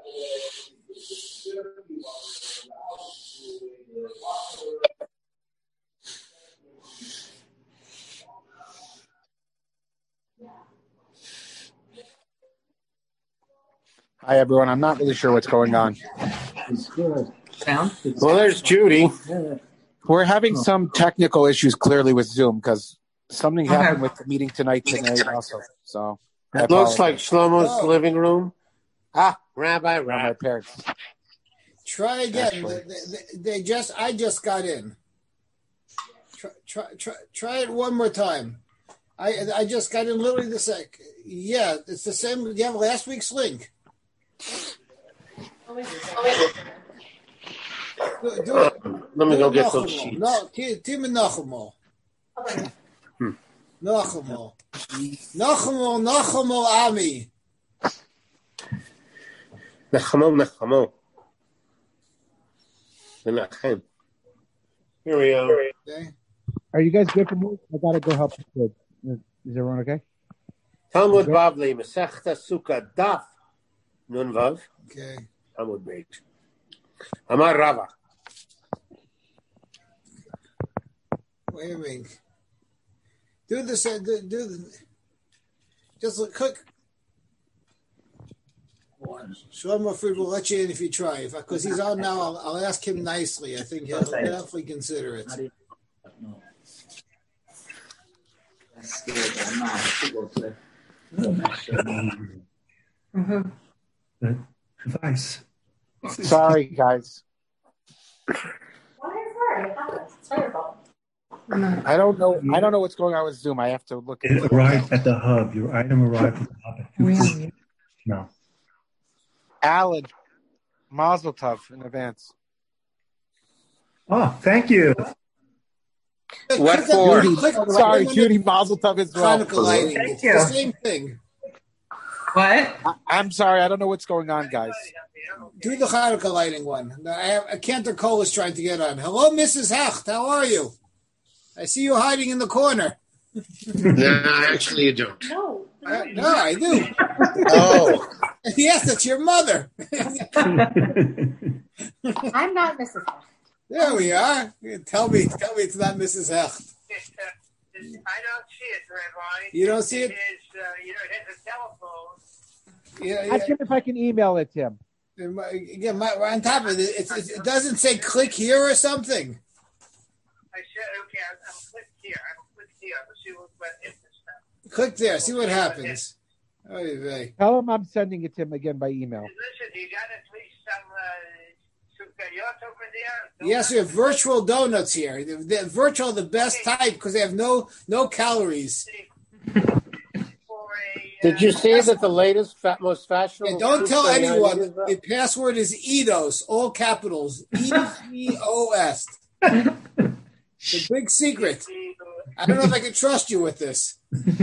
Hi, everyone. I'm not really sure what's going on. It's good. Sound? Well, there's Judy. We're having some technical issues clearly with Zoom because something happened with the meeting tonight also. So It looks like Shlomo's living room. Rabbi. My parents. Try again. I just got in. Try it one more time. I just got in literally the sec. Yeah, it's the same. You have last week's link. Do it. Let me go get those sheets. No, Tim and Nachamo. Nachamo, Ami. Nachamo. Here we are. Okay. Are you guys good for me? I gotta go help the kids. Is everyone okay? Talmud Bavli, Masechta Sukkah, Daf, Nun Vav. Okay. Talmud Beit. Amar Rava. Wait a minute. Do this. Just click. Shlomo Fried will let you in if you try. Because he's on now, I'll ask him nicely. I think he'll definitely consider it. Advice. Sorry, guys. It's your fault. I don't know what's going on with Zoom. I have to look at It arrived at the hub. Your item arrived at the hub. Really? No. Alan, Mazel Tov in advance. Oh, thank you. What for? Sorry, Judy, Mazel Tov as well. Thank you. It's the same thing. What? I'm sorry. I don't know what's going on, guys. Do the Hanukkah lighting one. Cantor Cole is trying to get on. Hello, Mrs. Hecht. How are you? I see you hiding in the corner. No, actually you don't. No. No, I do. Oh. Yes, that's your mother. I'm not Mrs. Hecht. There we are. Tell me it's not Mrs. Hecht. I don't see it, Rabbi. You don't see it? It has a telephone. Yeah. Ask him if I can email it to him. Again, on top of it, it doesn't say click here or something. I said, okay, I'm clicked here. Let's see what is this now. Click there. See what happens. Tell him I'm sending it to him again by email. Listen, you got at least some sukkahiyot over there? Yes, we have virtual donuts here. They're virtual, the best type because they have no calories. Did you see that the latest, most fashionable? Yeah, don't tell anyone. The password is EDOS, all capitals. EDOS. The big secret. I don't know if I can trust you with this.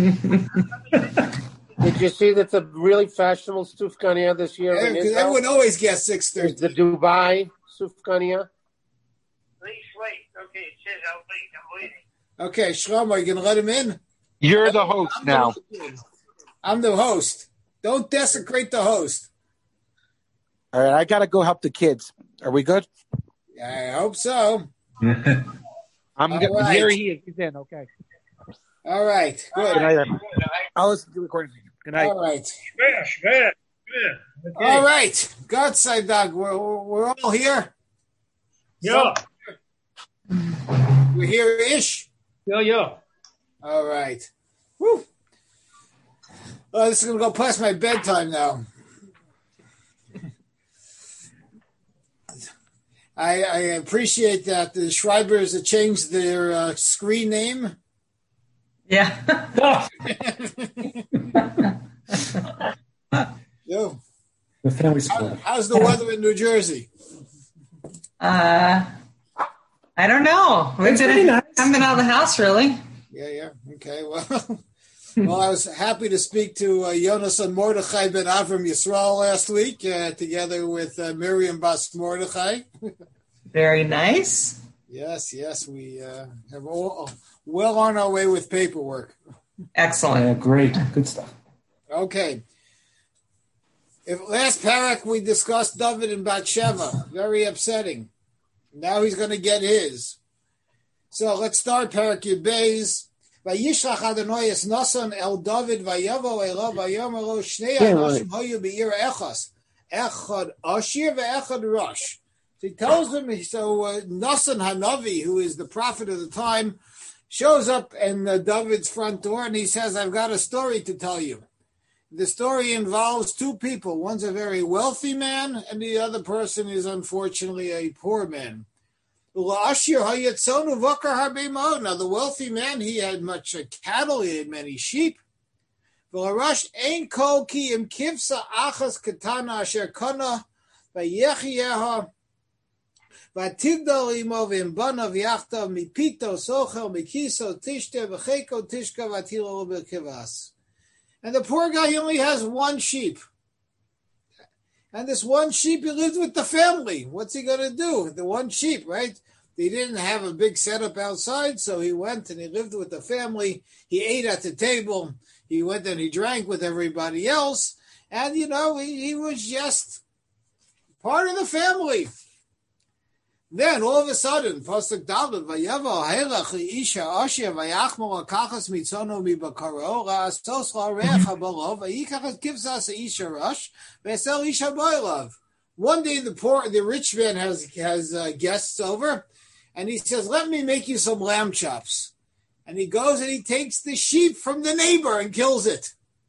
Did you see that the really fashionable sufganiyah this year? Yeah, because everyone always gets 6:30. The Dubai sufganiyah. Please wait. Okay, it says I'll wait. I'm waiting. Okay, Shlomo, are you going to let him in? You're the host now. I'm the host. Don't desecrate the host. All right, I got to go help the kids. Are we good? I hope so. I'm good. Right. Here he is. He's in. Okay. All right. Good. Good night, everyone. I'll listen to the recording. Good night. All right. Good. Okay. All right. God side dog. We're all here. Yeah. We're here ish. Yeah. All right. Woo. This is going to go past my bedtime now. I appreciate that the Schreibers have changed their screen name. Yeah. Yo. The family sport. How's the weather in New Jersey? I don't know. It's pretty nice. Haven't been out of the house really. Yeah. Okay. Well, I was happy to speak to Jonas and Mordechai ben Avram Yisrael last week, together with Miriam Bas Mordechai. Very nice. Yes, we have all well on our way with paperwork. Excellent. Great. Good stuff. Okay. If last parak we discussed David and Bathsheba, very upsetting. Now he's going to get his. So let's start parak Yud Beis. Vayishlach Adonai es Nasan el David vayavo elav vayomer lo shnei anashim hoyu be'ir echas echad ashir ve'echad rosh. So he tells him. So Nasan Hanavi, who is the prophet of the time, shows up in David's front door and he says, "I've got a story to tell you." The story involves two people. One's a very wealthy man, and the other person is unfortunately a poor man. Now, the wealthy man, he had much cattle, he had many sheep. But and the poor guy, he only has one sheep. And this one sheep, he lives with the family. What's he going to do? The one sheep, right? He didn't have a big setup outside, so he went and he lived with the family. He ate at the table. He went and he drank with everybody else. And, he was just part of the family. Then all of a sudden, Pasuk David, Vayavo Helach Isha Asher Vayachmo Akachas Mitzono Mibakaro Ra'astos Recha Balov Vayikachas Kivsas Isha Rush Vesel Isha Boilov. One day the rich man has guests over, and he says, "Let me make you some lamb chops." And he goes and he takes the sheep from the neighbor and kills it.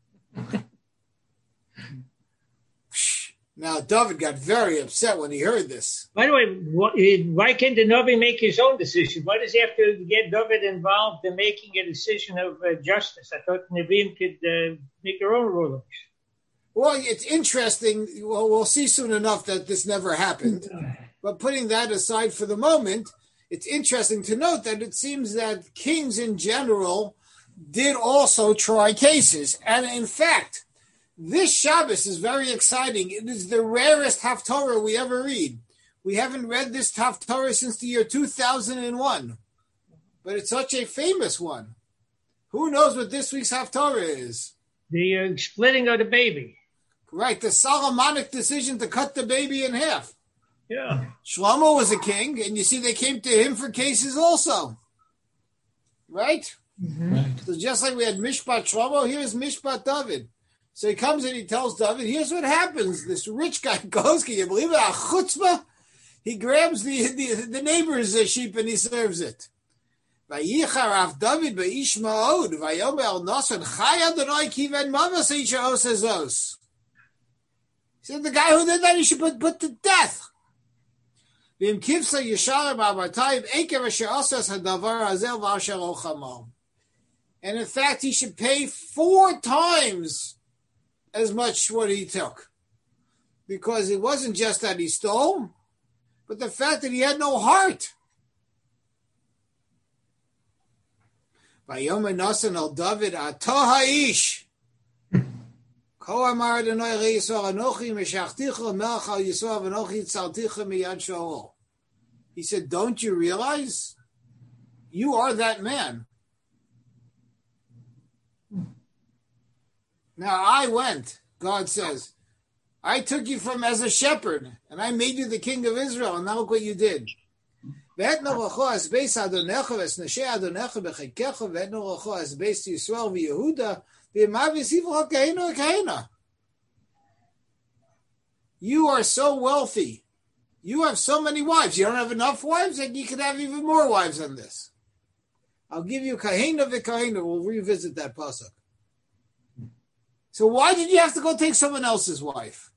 Now, David got very upset when he heard this. By the way, why can't the Navi make his own decision? Why does he have to get David involved in making a decision of justice? I thought Nevi'im could make their own rulings. Well, it's interesting. Well, we'll see soon enough that this never happened. But putting that aside for the moment, it's interesting to note that it seems that kings in general did also try cases. And in fact, this Shabbos is very exciting. It is the rarest Haftorah we ever read. We haven't read this Haftorah since the year 2001. But it's such a famous one. Who knows what this week's Haftorah is? The splitting of the baby. Right, the Solomonic decision to cut the baby in half. Yeah. Shlomo was a king, and you see they came to him for cases also. Right? Mm-hmm. So just like we had Mishpat Shlomo, here's Mishpat David. So he comes and he tells David, here's what happens. This rich guy goes, can you believe it? A chutzpah. He grabs the neighbor's sheep and he serves it. Vayichar David ba'ish ma'od, vayomer nosan chay Adonai kiven mavas isha osezos. He said, the guy who did that, he should put to death. V'im kivsa yishar ba'abatayim ekev asher osas hadavar hazel v'asher ochamo. And in fact, he should pay 4 times as much what he took. Because it wasn't just that he stole, but the fact that he had no heart. Vayomer Nasan al David ato ha'ish. Ko amar Adonai le'Yisrael anochi meshachticha melech al Yisrael v'anochi tzalticha miyad Shaul. He said, don't you realize? You are that man. Now I went, God says, I took you from as a shepherd, and I made you the king of Israel, and now look what you did. Now you are so wealthy. You have so many wives. You don't have enough wives, and you could have even more wives than this. I'll give you kahena v'kahena. We'll revisit that pasuk. So why did you have to go take someone else's wife?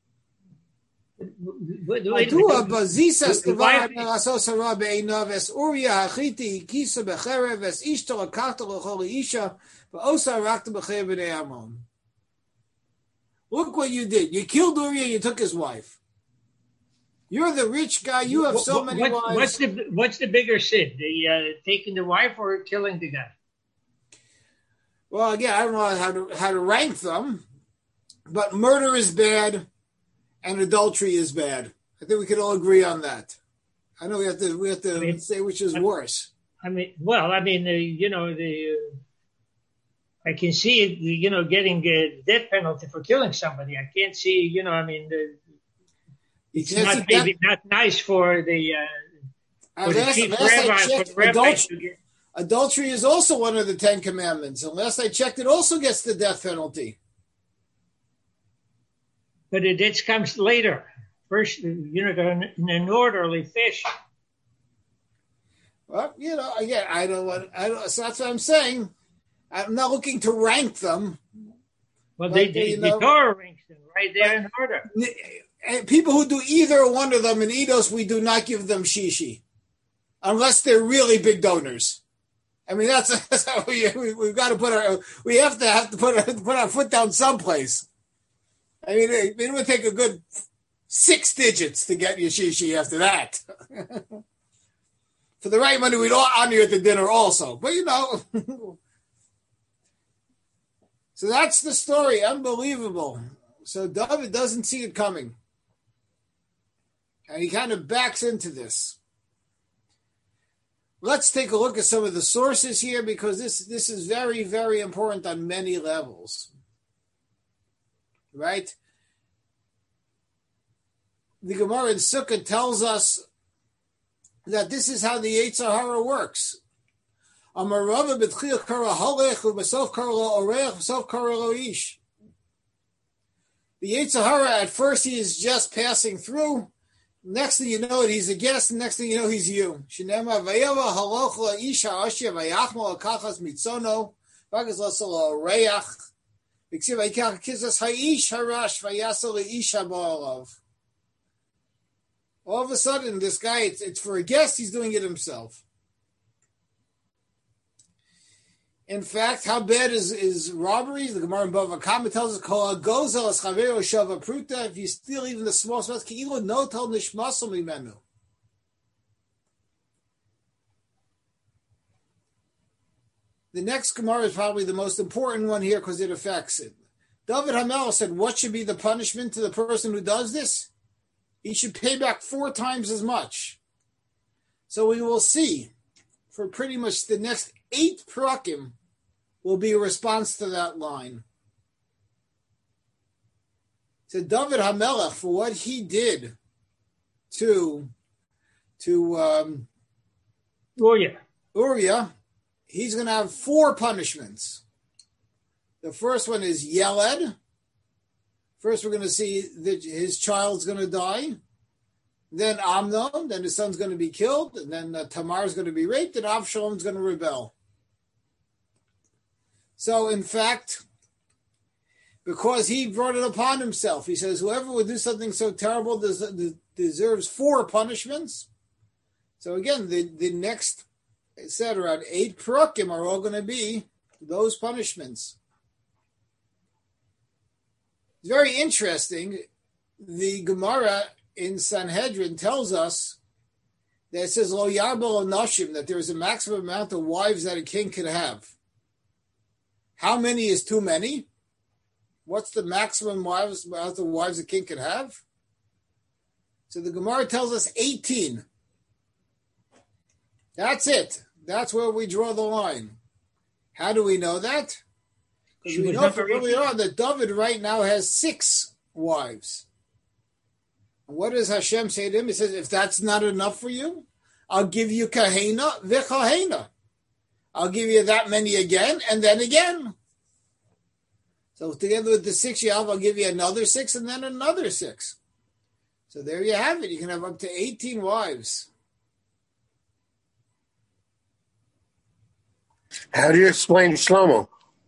Look what you did. You killed Uriah, you took his wife. You're the rich guy. You have so many wives. What's the bigger sin? Taking the wife or killing the guy? Well, again, I don't know how to rank them, but murder is bad and adultery is bad. I think we can all agree on that. I know we have to say which is worse. I can see it, getting a death penalty for killing somebody. I can't see, it's not maybe not nice for the chief rabbi to get. Adultery is also one of the 10 commandments. Unless I checked, it also gets the death penalty. But it comes later. First, in an orderly fashion. Well, again, so that's what I'm saying. I'm not looking to rank them. Well, the Torah ranks them right there in order. And people who do either one of them in Eidos, we do not give them shishi. Unless they're really big donors. I mean, that's how we've got to we have to put our foot down someplace. I mean, it would take a good 6 digits to get your shishi after that. For the right money, we'd all honor you at the dinner also. But, so that's the story. Unbelievable. So David doesn't see it coming. And he kind of backs into this. Let's take a look at some of the sources here because this is very, very important on many levels. Right? The Gemara in Sukkah tells us that this is how the Yetzer Hara works. The Yetzer Hara, at first he is just passing through. Next thing you know it, he's a guest. Next thing you know, he's you. All of a sudden, this guy, it's for a guest, he's doing it himself. In fact, how bad is robbery? The Gemara in Bava Kama tells us, if you steal even the small spots, the next Gemara is probably the most important one here because it affects it. David HaMelech said, what should be the punishment to the person who does this? He should pay back 4 times as much. So we will see for pretty much the next 8 prakim will be a response to that line. So David HaMelech, for what he did to Uriah, he's going to have 4 punishments. The first one is Yeled. First, we're going to see that his child's going to die. Then Amnon, then his son's going to be killed. And then Tamar's going to be raped. And Avshalom's going to rebel. So, in fact, because he brought it upon himself, he says, whoever would do something so terrible deserves 4 punishments. So, again, the next, etc., 8 prakim are all going to be those punishments. It's very interesting. The Gemara in Sanhedrin tells us that it says lo yarbel nashim, that there is a maximum amount of wives that a king could have. How many is too many? What's the maximum amount of wives a king could have? So the Gemara tells us 18. That's it. That's where we draw the line. How do we know that? Because we know from early on that David right now has 6 wives. And what does Hashem say to him? He says, if that's not enough for you, I'll give you kahena v'chahena. I'll give you that many again, and then again. So together with the 6 you have, I'll give you another 6, and then another 6. So there you have it. You can have up to 18 wives. How do you explain Shlomo?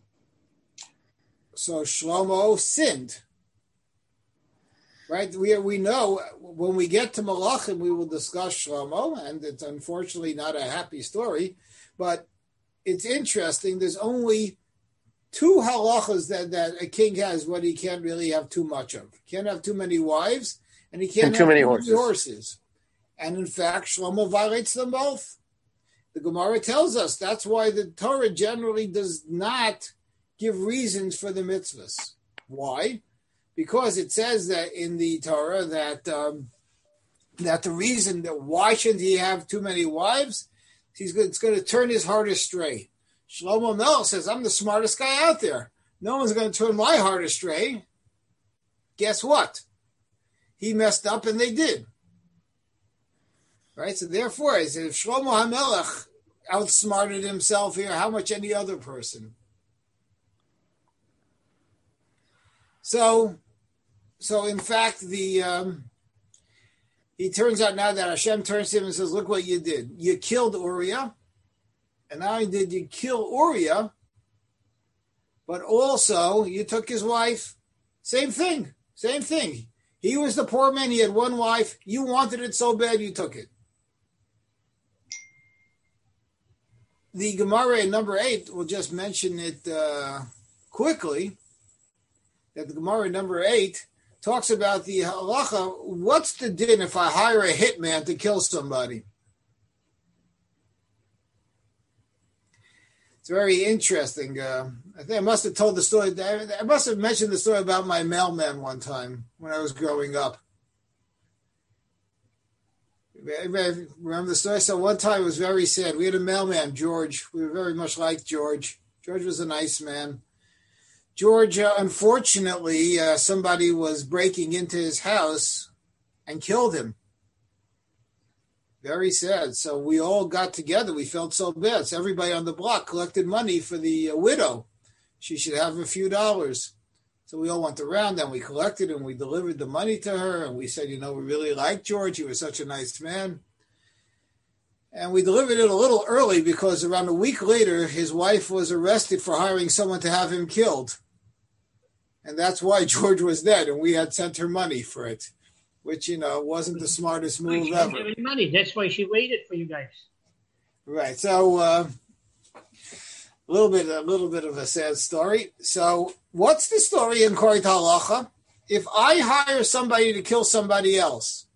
So Shlomo sinned, right? We know when we get to Malachim, we will discuss Shlomo, and it's unfortunately not a happy story, but it's interesting. There's only 2 halachas that a king has what he can't really have too much of. He can't have too many wives, and he can't have too many horses. And in fact, Shlomo violates them both. The Gemara tells us that's why the Torah generally does not give reasons for the mitzvahs. Why? Because it says that in the Torah that the reason that why shouldn't he have too many wives? It's going to turn his heart astray. Shlomo Melech says, I'm the smartest guy out there. No one's going to turn my heart astray. Guess what? He messed up and they did. Right? So therefore, I said, if Shlomo HaMelech outsmarted himself here, how much any other person? So in fact, he turns out now that Hashem turns to him and says, look what you did. You killed Uriah. And not only did you kill Uriah, but also you took his wife. Same thing. He was the poor man. He had one wife. You wanted it so bad, you took it. The Gemara in number 8, we'll just mention it quickly, that the Gemara in number 8 talks about the halacha. What's the din if I hire a hitman to kill somebody? It's very interesting. I think I must have told the story. I must have mentioned the story about my mailman one time when I was growing up. Remember the story? So one time it was very sad. We had a mailman, George. We were very much like George. George was a nice man. George, unfortunately, somebody was breaking into his house and killed him. Very sad. So we all got together. We felt so bad. So everybody on the block collected money for the widow. She should have a few dollars. So we all went around and we collected and we delivered the money to her. And we said, we really liked George. He was such a nice man. And we delivered it a little early because around a week later, his wife was arrested for hiring someone to have him killed. And that's why George was dead. And we had sent her money for it, which, wasn't the smartest move ever. She didn't have any money. That's why she waited for you guys. Right. So a little bit of a sad story. So what's the story in Koreit Halacha? If I hire somebody to kill somebody else,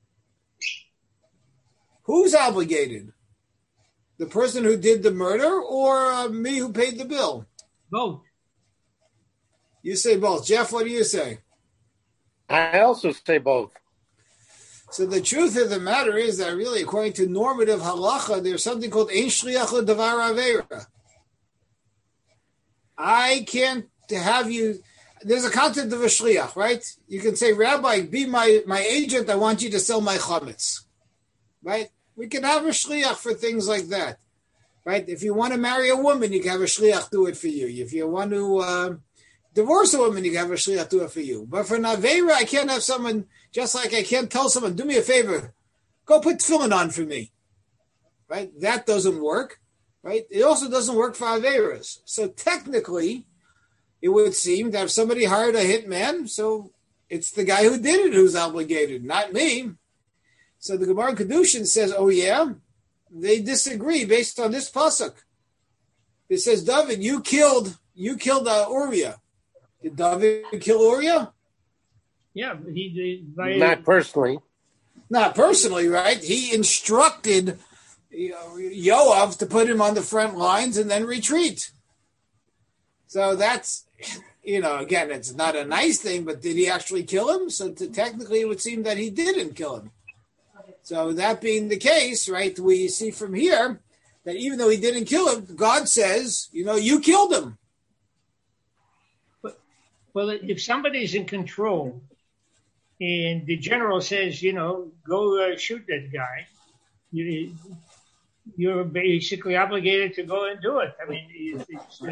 who's obligated? The person who did the murder or me who paid the bill? Both. You say both. Jeff, what do you say? I also say both. So the truth of the matter is that really, according to normative halacha, there's something called ein shliach ledavar aveira. I can't have you. There's a concept of a shliach, right? You can say, Rabbi, be my agent. I want you to sell my chametz, right? We can have a shliach for things like that, right? If you want to marry a woman, you can have a shliach do it for you. If you want to divorce a woman, you can have a shliach do it for you. But for an aveira, I can't have someone, just like I can't tell someone, do me a favor, go put tefillin on for me, right? That doesn't work, right? It also doesn't work for aveiras. So technically, it would seem that if somebody hired a hitman, so it's the guy who did it who's obligated, not me. So the Gemara in Kedushin says, oh yeah, they disagree based on this pasuk. It says, David, you killed Uriah. Did David kill Uriah? Yeah, he did. Not personally. Not personally, right? He instructed Yoav to put him on the front lines and then retreat. So that's, again, it's not a nice thing, but did he actually kill him? So technically it would seem that he didn't kill him. So that being the case, right, we see from here that even though he didn't kill him, God says, you killed him. Well, if somebody's in control and the general says, go shoot that guy, you're basically obligated to go and do it. I mean,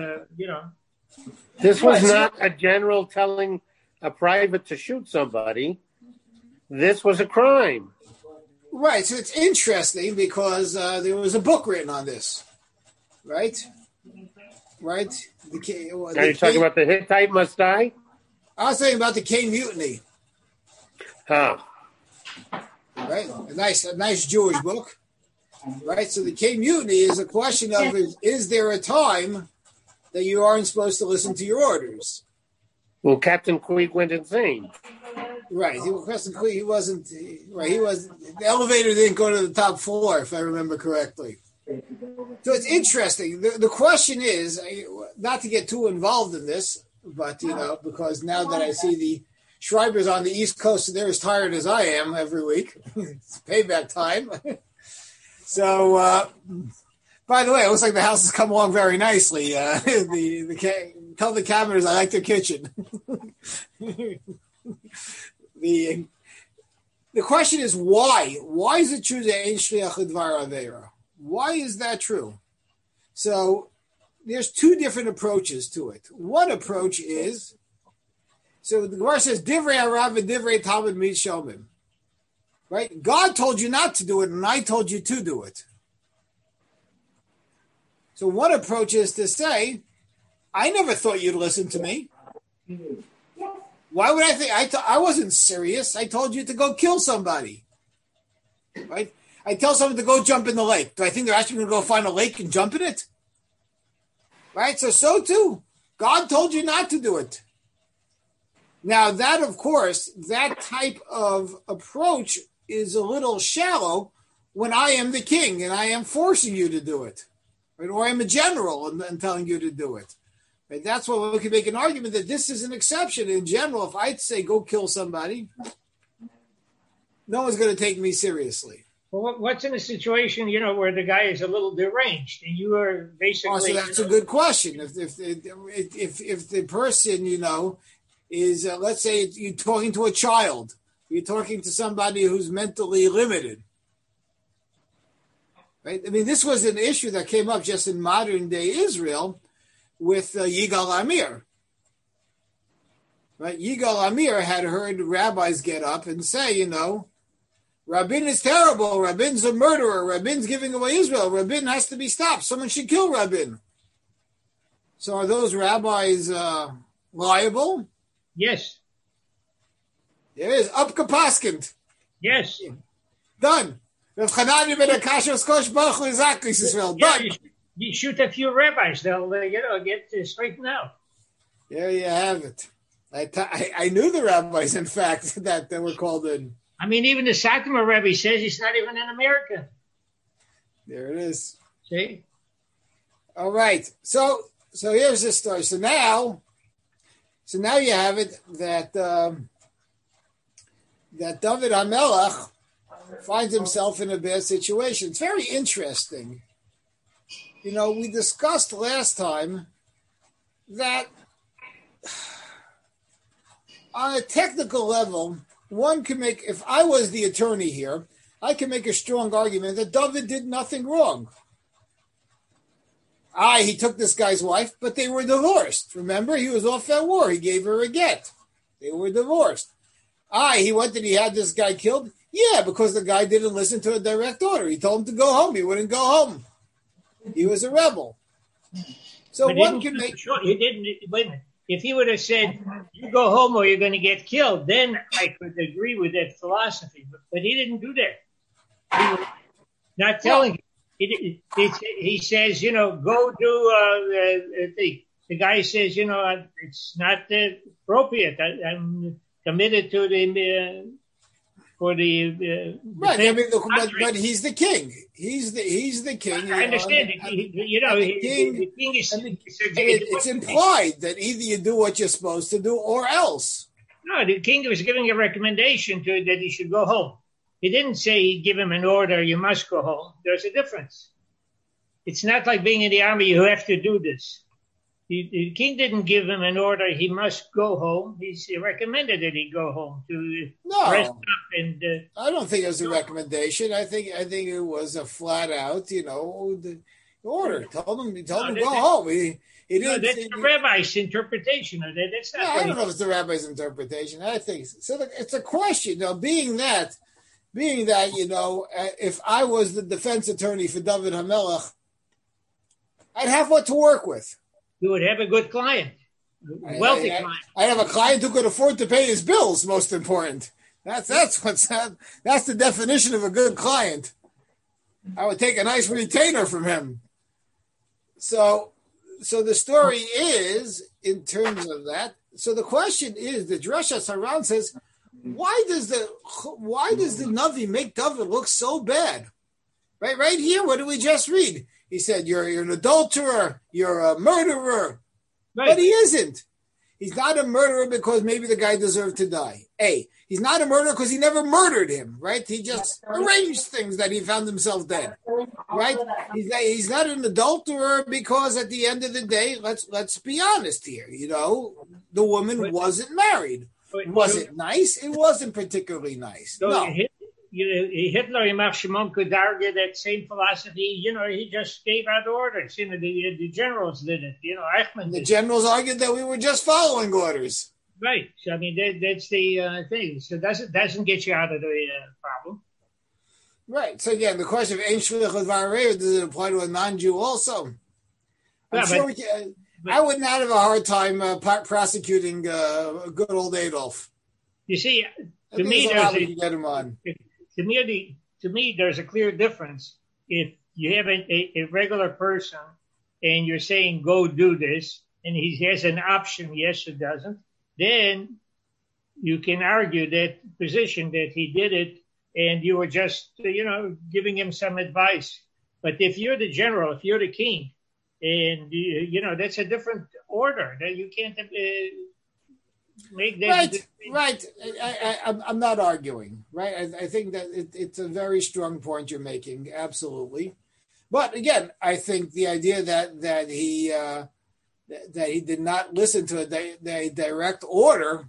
This was not a general telling a private to shoot somebody. This was a crime. Right. So it's interesting because there was a book written on this, right? Right? Are you talking about the Hittite must die? I was talking about the Cain Mutiny. Huh. Right? A nice Jewish book. Right? So the Cain Mutiny is a question of, is there a time that you aren't supposed to listen to your orders? Well, Captain Queeg went insane. Right. Captain Queeg, he wasn't, the elevator didn't go to the top floor, if I remember correctly. So it's interesting. The question is, not to get too involved in this, but, because now that I see the Schreibers on the East Coast, they're as tired as I am every week. It's payback time. So, By the way, it looks like the house has come along very nicely. Tell the cabinets I like their kitchen. The question is why? Why is it true that Ein Shliach L'Dvar Aveira? Why is that true? So there's two different approaches to it. One approach is, so the Gemara says, Divrei Harav and Divrei Talmud Mishomim. Right? God told you not to do it, and I told you to do it. So one approach is to say, I never thought you'd listen to me. Why would I think? I wasn't serious. I told you to go kill somebody. Right? I tell someone to go jump in the lake. Do I think they're actually going to go find a lake and jump in it? Right? So too. God told you not to do it. Now that, of course, that type of approach is a little shallow when I am the king and I am forcing you to do it. Right? Or I'm a general and telling you to do it. Right? That's why we can make an argument that this is an exception. In general, if I'd say go kill somebody, no one's going to take me seriously. Well, what's in a situation, where the guy is a little deranged and you are basically... So that's a good question. If the person, is, let's say you're talking to a child, you're talking to somebody who's mentally limited. Right? I mean, this was an issue that came up just in modern day Israel with Yigal Amir. Right? Yigal Amir had heard rabbis get up and say, Rabin is terrible. Rabin's a murderer. Rabin's giving away Israel. Rabin has to be stopped. Someone should kill Rabin. So are those rabbis liable? Yes. There is. Upka Paskind. Yes. Done. Rav Chanani ben Akashos Kosh Baruch Hu Zak Israel. Done. You shoot a few rabbis, they'll get straightened out. There you have it. I knew the rabbis, in fact, that they were called in. I mean, even the Satmar Rebbe says he's not even an American. There it is. See? All right. So here's the story. So now you have it that David HaMelech finds himself in a bad situation. It's very interesting. We discussed last time that on a technical level, one can make, if I was the attorney here, I can make a strong argument that David did nothing wrong. He took this guy's wife, but they were divorced. Remember, he was off at war. He gave her a get. They were divorced. He had this guy killed? Yeah, because the guy didn't listen to a direct order. He told him to go home. He wouldn't go home. He was a rebel. So one can make... He didn't, wait a minute. If he would have said, you go home or you're going to get killed, then I could agree with that philosophy. But he didn't do that. He was not telling him. He says, go do, the guy says, it's not appropriate. I'm committed to for the right. I mean, but he's the king. He's the king. I understand. The king is. It's implied that either you do what you're supposed to do or else. No, the king was giving a recommendation that he should go home. He didn't say he'd give him an order. You must go home. There's a difference. It's not like being in the army. You have to do this. The king didn't give him an order. He must go home. He recommended that he go home to rest up. And I don't think it was a recommendation. I think it was a flat out, the order. Told him go home. He didn't. That's the rabbi's interpretation of that. That's not. I don't know if it's the rabbi's interpretation. I think so. It's a question. Being that, if I was the defense attorney for David HaMelech, I'd have what to work with. You would have a good client, wealthy client. I have a client who could afford to pay his bills. Most important. That's the definition of a good client. I would take a nice retainer from him. So the story is in terms of that. So the question is, the Drashas Haran says, why does the Navi make David look so bad? Right here. What did we just read? He said, you're an adulterer, you're a murderer. Right. But he isn't. He's not a murderer because maybe the guy deserved to die. A. He's not a murderer because he never murdered him, right? He just arranged things that he found himself dead, right? He's not an adulterer because at the end of the day, let's be honest here, the woman wasn't married. Was it nice? It wasn't particularly nice. So no. Hitler, Yamach Shimon, could argue that same philosophy. He just gave out orders. The generals did it. Eichmann. The generals argued that we were just following orders. Right. So that's the thing. So doesn't get you out of the problem. Right. So again, the question of Ein Shliach L'Dvar does it apply to a non-Jew also? I would not have a hard time prosecuting good old Adolf. You see, to me, there's a clear difference. If you have a regular person and you're saying, go do this, and he has an option, yes or doesn't, then you can argue that position that he did it and you were just, giving him some advice. But if you're the general, if you're the king, and, that's a different order that you can't make that. Right. I'm not arguing, right? I think that it's a very strong point you're making. Absolutely. But again, I think the idea that he did not listen to a direct order,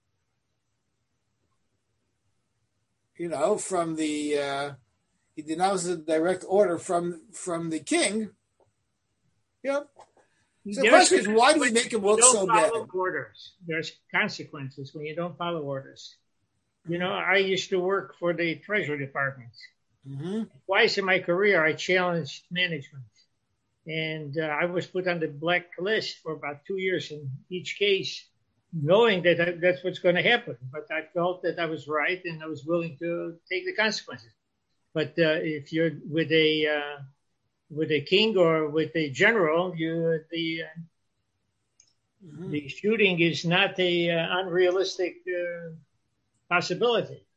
from the, he did not listen to a direct order from the king. So the question is, why do we make him look so bad? Orders. There's consequences when you don't follow orders. I used to work for the Treasury Department. Mm-hmm. Twice in my career, I challenged management. And I was put on the black list for about 2 years in each case, knowing that that's what's going to happen. But I felt that I was right and I was willing to take the consequences. But if you're with a king or with a general, the shooting is not a unrealistic possibility.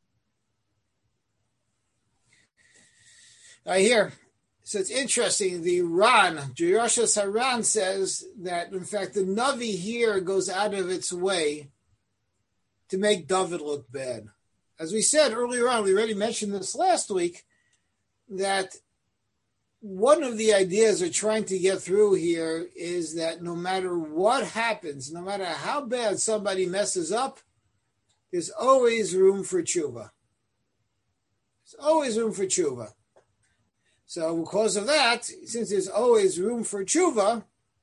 I hear. So it's interesting. The Ran, Juyashas Haran, says that, in fact, the Navi here goes out of its way to make David look bad. As we said earlier on, we already mentioned this last week, that one of the ideas we're trying to get through here is that no matter what happens, no matter how bad somebody messes up, there's always room for tshuva. There's always room for tshuva. So because of that, since there's always room for tshuva,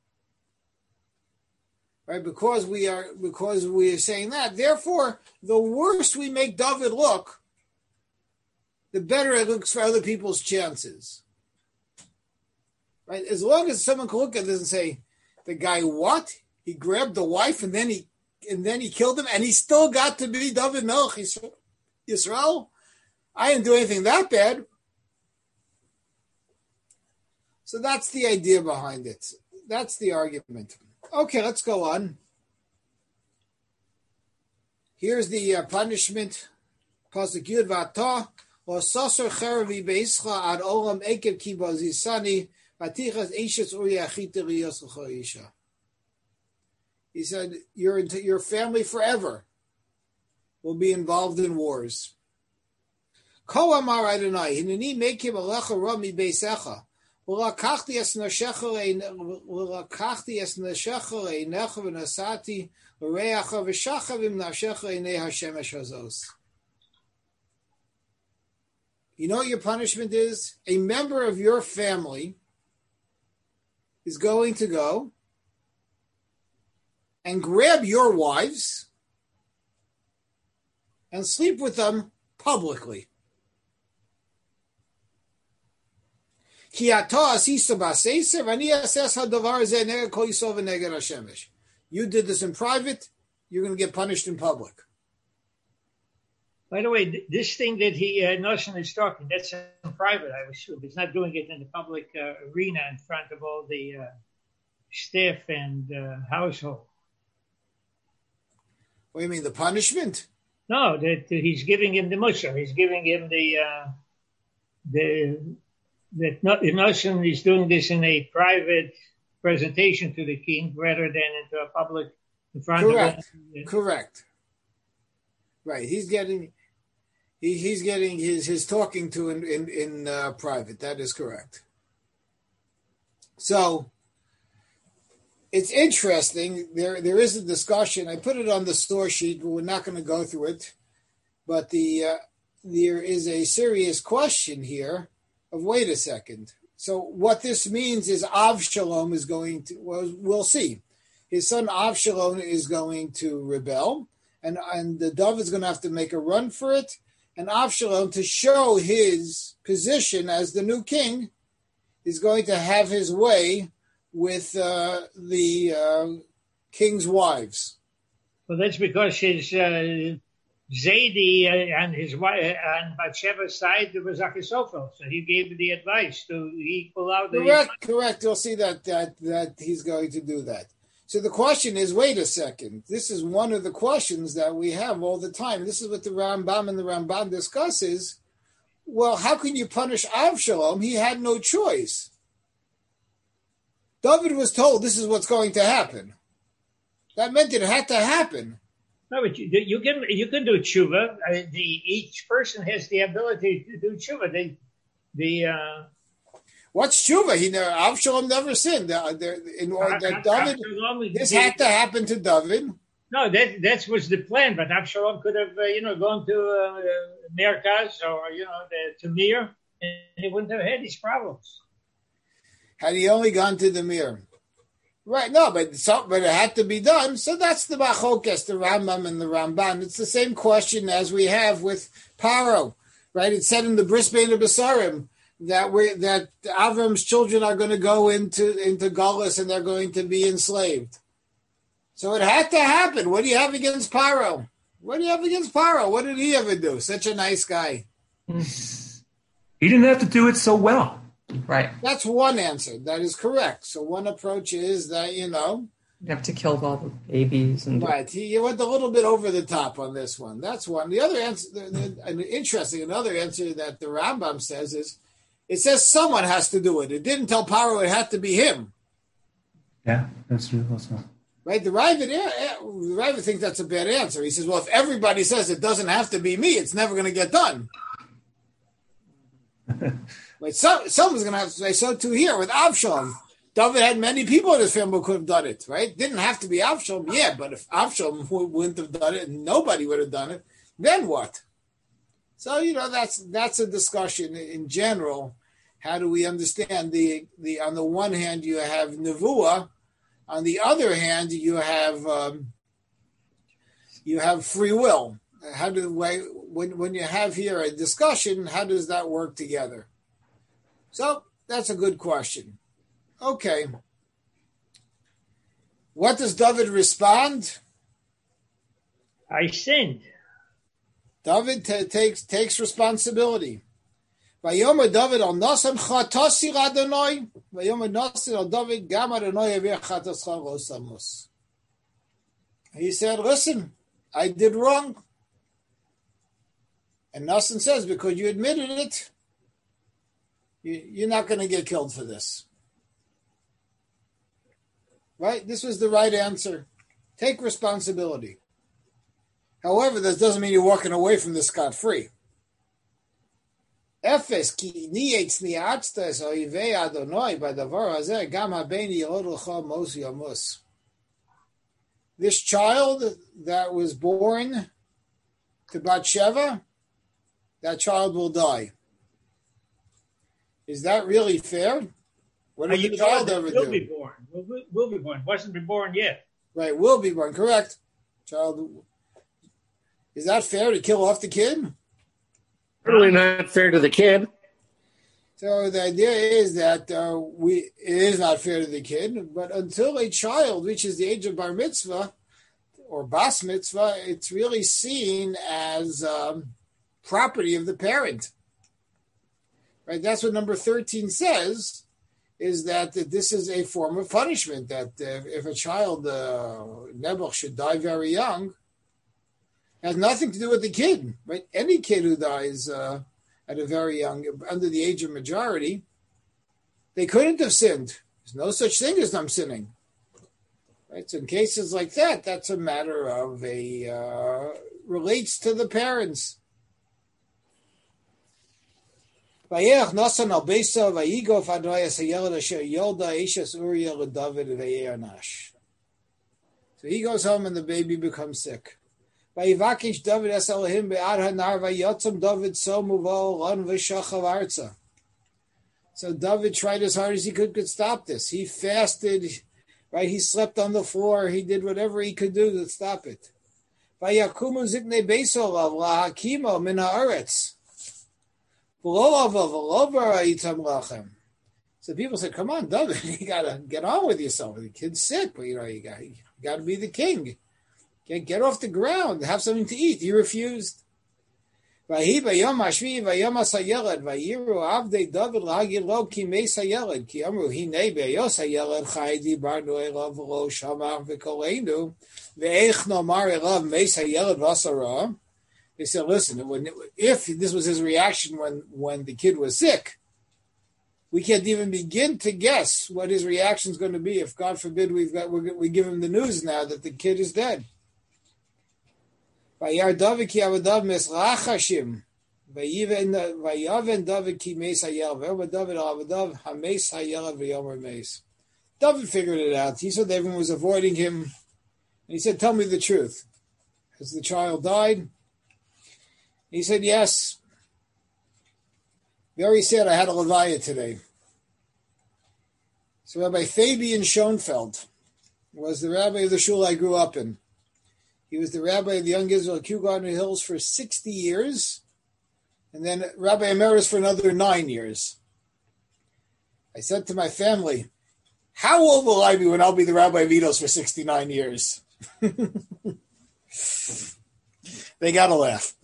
right? Because we are saying that, therefore, the worse we make David look, the better it looks for other people's chances. Right? As long as someone can look at this and say, the guy what? He grabbed the wife and then he killed him, and he still got to be David Melech Yisrael. I didn't do anything that bad. So that's the idea behind it. That's the argument. Okay, let's go on. Here's the punishment. Pasuk Yud V'atah L'sasor cheravi beischa ad olam ekev ki bazisani v'tichas eishes uri achita riyos l'chol isha. He said, your family forever will be involved in wars. Ko amar Adonai hineni mekim alecha rami beisecha. ולקחתי את נשך לעיניך ונשאתי לריח ושכב עם נפשך לעיני השמש הזאת. You know what your punishment is? A member of your family is going to go and grab your wives and sleep with them publicly. You did this in private, you're going to get punished in public. By the way, this thing that Nosson is talking, that's in private, I assume. He's not doing it in the public arena in front of all the staff and household. What do you mean, the punishment? No, that he's giving him the mussar. He's giving him that Nosson is doing this in a private presentation to the king rather than into a public in front Correct. of him. Correct. Right. He's getting his talking to in private. That is correct. So it's interesting. There is a discussion. I put it on the store sheet, but we're not going to go through it. But there is a serious question here of, wait a second. So what this means is Avshalom is going to, well, we'll see. His son Avshalom is going to rebel, and the David's going to have to make a run for it. And Avshalom, to show his position as the new king, is going to have his way with the king's wives. Well, that's because his Zaidi and his wife and Bathsheba's side, there was Achitophel, so he gave the advice to equal out. Correct. You'll see that he's going to do that. So the question is, wait a second. This is one of the questions that we have all the time. This is what the Rambam and the Ramban discusses. Well, how can you punish Avshalom? He had no choice. David was told this is what's going to happen. That meant it had to happen. No, but you can do tshuva. Each person has the ability to do tshuva. What's tshuva? Avshalom never sinned. David, this had to happen to David. No, that was the plan. But Avshalom could have, gone to Merkaz or to Mir, and he wouldn't have had these problems. Had he only gone to the Mir. Right, no, but it had to be done. So that's the Machokes, the Rambam and the Ramban. It's the same question as we have with Paro, right? It said in the Bris Bein Besarim that Avram's children are going to go into Galus and they're going to be enslaved. So it had to happen. What do you have against Paro? What did he ever do? Such a nice guy. He didn't have to do it so well. Right. That's one answer. That is correct. So one approach is that, you have to kill all the babies. Right. He went a little bit over the top on this one. That's one. The other answer, another answer that the Rambam says is, it says someone has to do it. It didn't tell Paro it had to be him. Yeah, that's true also. Right? The Ravid thinks that's a bad answer. He says, well, if everybody says it doesn't have to be me, it's never going to get done. But someone's going to have to say so too here with Avshalom. David had many people in his family who could have done it, right? Didn't have to be Avshalom, yeah, but if Avshalom wouldn't have done it and nobody would have done it, then what? So, that's a discussion in general. How do we understand the on the one hand, you have Nevuah. On the other hand, you have free will. When you have here a discussion, how does that work together? So that's a good question. Okay. What does David respond? I sinned. David takes responsibility. Vayomer David al Nasan Chatasi Adonai. Vayomer Nasan al David Gam Adonai Avir Chatascha Rosamus. He said, listen, I did wrong. And Nasan says, because you admitted it, you're not going to get killed for this. Right? This was the right answer. Take responsibility. However, this doesn't mean you're walking away from this scot-free. Efes ki nietz niatzta es oivei Adonai b'davar hazeh gam habeini yilod l'cha mos yamus. This child that was born to Bathsheba, that child will die. Is that really fair? What did the child ever do? Will be born. Will be born. Wasn't born yet. Right, will be born. Correct. Child. Is that fair to kill off the kid? Certainly not fair to the kid. So the idea is that it is not fair to the kid, but until a child reaches the age of bar mitzvah or bas mitzvah, it's really seen as property of the parent. Right? That's what number 13 says, is that this is a form of punishment, that if a child, Nebuch, should die very young, has nothing to do with the kid, right? Any kid who dies at a very young, under the age of majority, they couldn't have sinned. There's no such thing as them sinning. Right? So in cases like that, that's a matter of relates to the parents. So he goes home and the baby becomes sick. So David tried as hard as he could stop this. He fasted, right? He slept on the floor. He did whatever he could do to stop it. So people said, "Come on, David, you gotta get on with yourself. The kid's sick, but you gotta be the king. Get off the ground. Have something to eat." He refused. He said, "Listen, if this was his reaction when the kid was sick, we can't even begin to guess what his reaction is going to be if, God forbid, we give him the news now that the kid is dead." David David figured it out. He said everyone was avoiding him. And he said, "Tell me the truth. Has the child died?" He said, "Yes. Very sad. I had a levaya today." So Rabbi Fabian Schoenfeld was the rabbi of the shul I grew up in. He was the rabbi of the Young Israel Kew Gardner Hills for 60 years, and then Rabbi Emeritus for another 9 years. I said to my family, "How old will I be when I'll be the rabbi of Eidos for 69 years?" They got to laugh.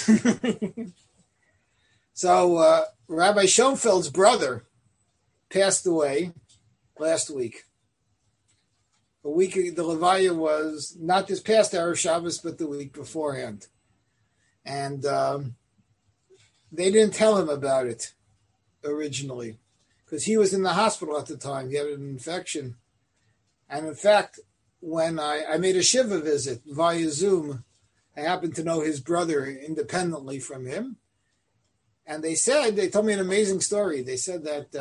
So Rabbi Schoenfeld's brother passed away last week. The levaya was not this past Erev Shabbos, but the week beforehand. And they didn't tell him about it originally because he was in the hospital at the time. He had an infection. And in fact, when I made a Shiva visit via Zoom, I happened to know his brother independently from him. And they told me an amazing story. They said that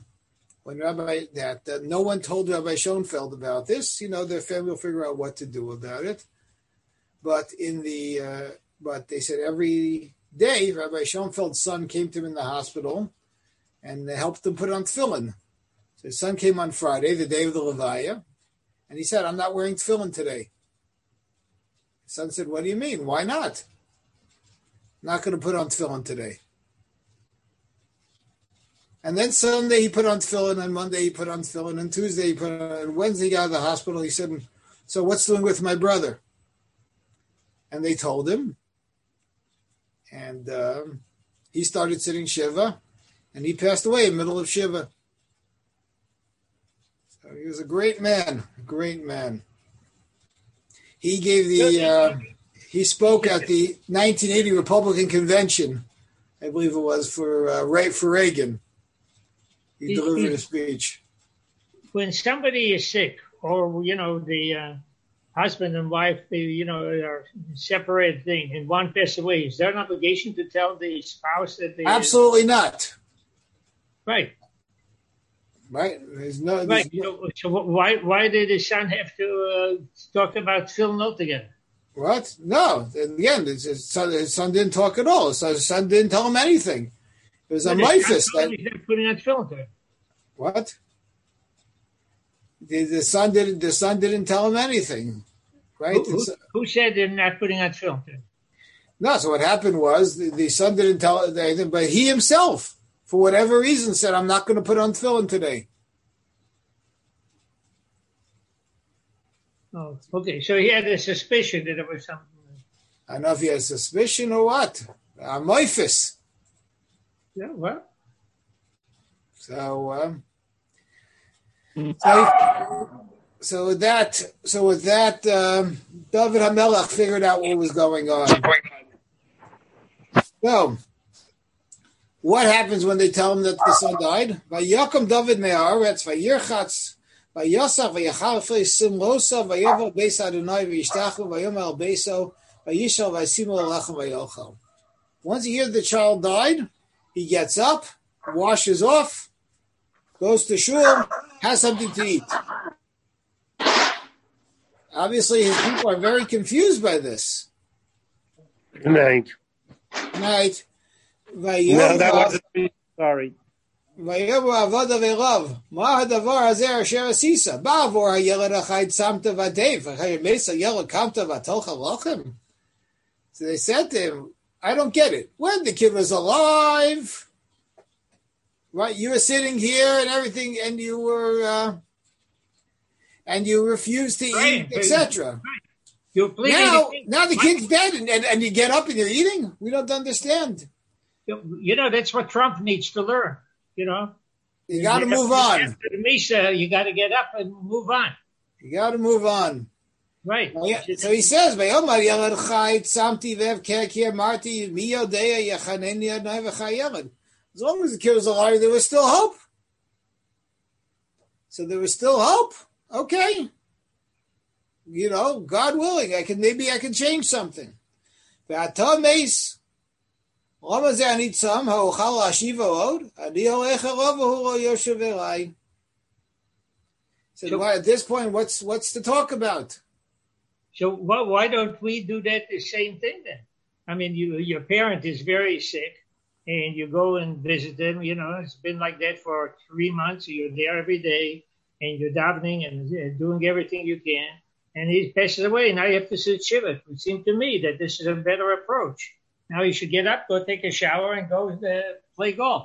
no one told Rabbi Schoenfeld about this. Their family will figure out what to do about it. But but they said every day Rabbi Schoenfeld's son came to him in the hospital and they helped him put on tefillin. So his son came on Friday, the day of the levaya, and he said, "I'm not wearing tefillin today." His son said, "What do you mean? Why not?" "I'm not going to put on tefillin today." And then Sunday he put on tefillin, and Monday he put on tefillin, and Tuesday he put on, and Wednesday he got out of the hospital. He said, "So what's doing with my brother?" And they told him. And he started sitting Shiva, and he passed away in the middle of Shiva. So he was a great man, He gave he spoke at the 1980 Republican Convention, I believe it was, for Reagan. He delivered a speech. When somebody is sick, or the husband and wife, are separated thing, and one passes away, is there an obligation to tell the spouse that they? Absolutely not. Right. There's no. Right. So why did the son have to talk about tefillin altogether? What? No. Again, his son didn't talk at all. So his son didn't tell him anything. It was a mythos. Putting on tefillin to him. What? The son didn't tell him anything, right? Who said they're not putting on tefillin to him? No. So what happened was the son didn't tell anything, but he himself, for whatever reason, said, "I'm not going to put on tefillin today." Oh, okay. So he had a suspicion that it was something. I don't know if he had a suspicion or what. A mythos. Yeah, well. So with that, David HaMelech figured out what was going on. So, what happens when they tell him that the son died? Vayakam David me'aretz vayirchatz Vayosach vayacharfei simlosa vayover beis Adonai vayishtachu vayomer al beiso vayishal vaysimu lechem vayochel. Once he hears the child died, he gets up, washes off, goes to shul, has something to eat. Obviously, his people are very confused by this. Right. Right. No, that wasn't me. Sorry. ויאמר עבוד אביו, מה הדבר הזה אשר עשית? בעבור הילד החי שמת ודף, אחרי מס הילד קמת ותאכל לחם? So they said to him, I don't get it. When the kid was alive, right? You were sitting here and everything, and you were, and you refused to eat, etc. Now the kid's dead, and you get up and you're eating? We don't understand. You know, that's what Trump needs to learn. You know, you got to move on. After the Misa, you got to get up and move on. You got to move on. Right. So he says, as long as the kid was alive, there was still hope. So there was still hope. Okay. You know, God willing, maybe I can change something. So at this point, what's to talk about? So why don't we do that the same thing then? I mean, your parent is very sick, and you go and visit them. You know, it's been like that for 3 months. You're there every day, and you're davening and doing everything you can. And he passes away. Now you have to sit shiva. It would seem to me that this is a better approach. Now you should get up, go take a shower, and go play golf.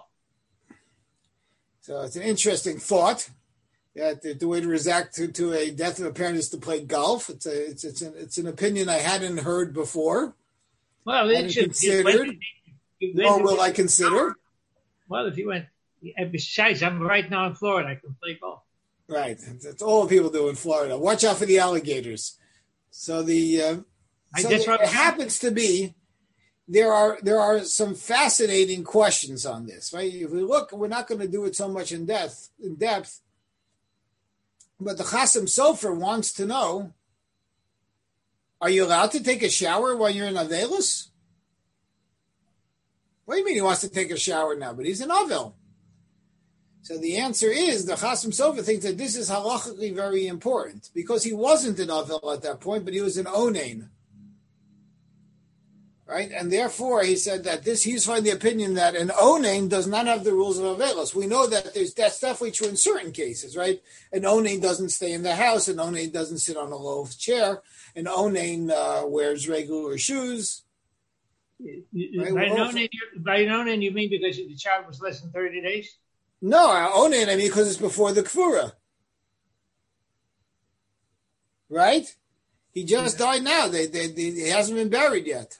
So it's an interesting thought that the way to react to a death of a parent is to play golf. It's an opinion I hadn't heard before. Well, it should considered. Nor will I consider. Well, if you went, besides, I'm right now in Florida. I can play golf. Right, that's all people do in Florida. Watch out for the alligators. So it happens to be. There are some fascinating questions on this, right? If we look, we're not going to do it so much in depth, but the Chasam Sofer wants to know: are you allowed to take a shower while you're in Avelis? What do you mean he wants to take a shower now? But he's in Avel. So the answer is the Chasam Sofer thinks that this is halachically very important because he wasn't in Avel at that point, but he was in Onain. Right, and therefore he said that he's finding the opinion that an onain does not have the rules of avelos. We know that that's definitely true in certain cases, right? An onain doesn't stay in the house. An onain doesn't sit on a low chair. An onain wears regular shoes. Right? By an onain, you mean because the child was less than 30 days? No, onain, I mean because it's before the kfura. Right? He just died now. He hasn't been buried yet.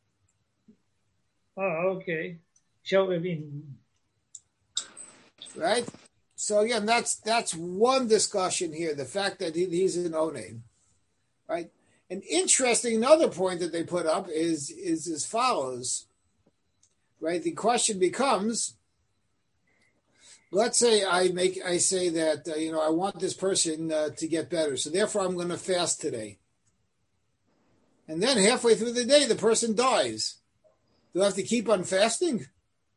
Oh, okay. So, I mean... Right? So, again, that's one discussion here, the fact that he's an onain. Right? An interesting another point that they put up is as follows. Right? The question becomes, let's say I say that, I want this person to get better, so therefore I'm going to fast today. And then halfway through the day, the person dies. Do I have to keep on fasting?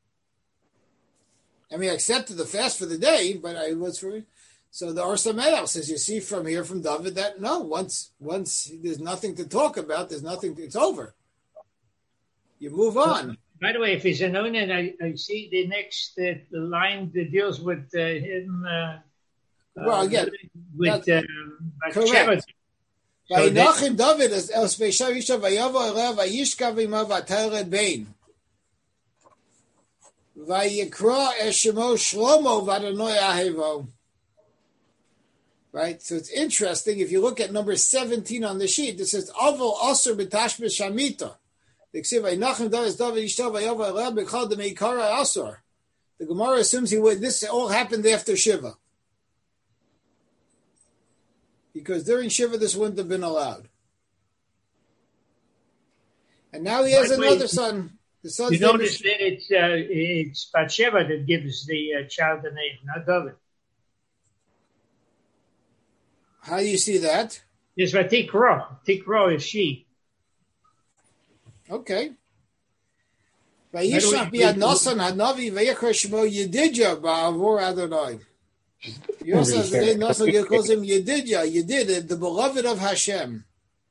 I mean, I accepted the fast for the day, but so the Or Sameach says, you see from David that no, once there's nothing to talk about, it's over. You move on. By the way, if he's an onan, I see the next line that deals with him. Well, again, with correct. Vayinachim David as el speishav isha vayavo eleh vayishkav ima v'atered bein vayikra eshemo Shlomo v'Adonai ahevo. Right, so it's interesting. If you look at number 17 on the sheet, it says Avol Aser b'tashmish shamita. The Gemara assumes this all happened after Shiva. Because during Shiva, this wouldn't have been allowed. And now he has another son. The son's you notice that it's Bathsheba that gives the child the name, not David. How do you see that? There's Vatikro. Tikro is she. Okay. Vayishlach bi'ad Nasan hanavi vayikra shmo Yedidya ba'avur Adonai. You also say Nasan calls him Yedidya, Yedid, the beloved of Hashem.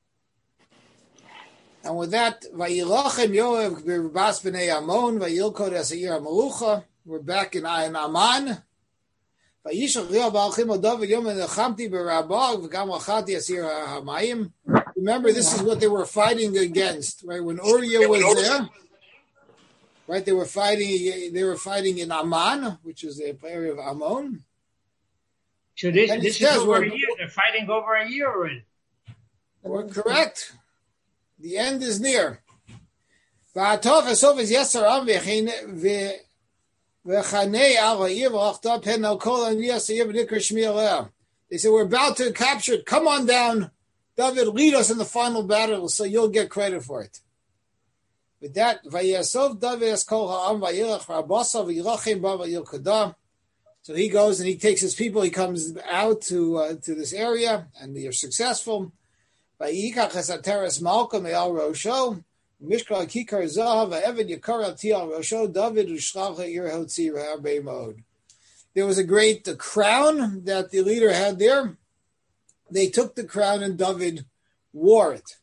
And with that, Vayilachem Yoav b'Rabas b'nei Amon vayilkod esayir ha'melucha. We're back in Amman. Vayishlach Yoav ba'alchim David yom enechamti b'Rabah v'gam lachati esayir ha'mayim. Remember, this is what they were fighting against, right? When Uriah was there, right? They were fighting in Amman, which is the area of Ammon. So this is over a year. They're fighting over a year already. We're correct. The end is near. They said, we're about to capture it. Come on down. David, lead us in the final battle so you'll get credit for it. With that, so he goes and he takes his people. He comes out to this area, and they are successful. There was a great crown that the leader had there. They took the crown and David wore it.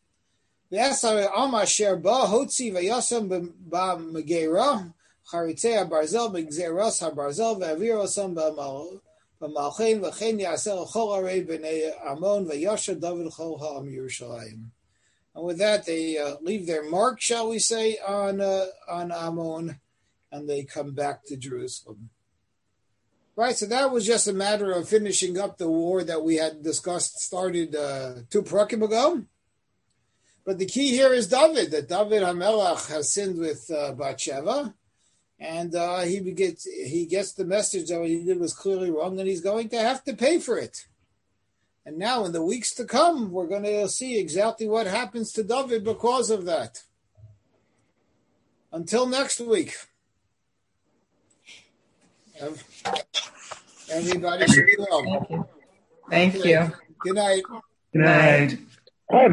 And with that, they leave their mark, shall we say, on Ammon, and they come back to Jerusalem. Right, so that was just a matter of finishing up the war that we had started 2 parakim ago. But the key here is David, that David HaMelech has sinned with Bathsheba, and he gets the message that what he did was clearly wrong, and he's going to have to pay for it. And now in the weeks to come, we're going to see exactly what happens to David because of that. Until next week. Everybody should go. Thank you. Good night. Good night.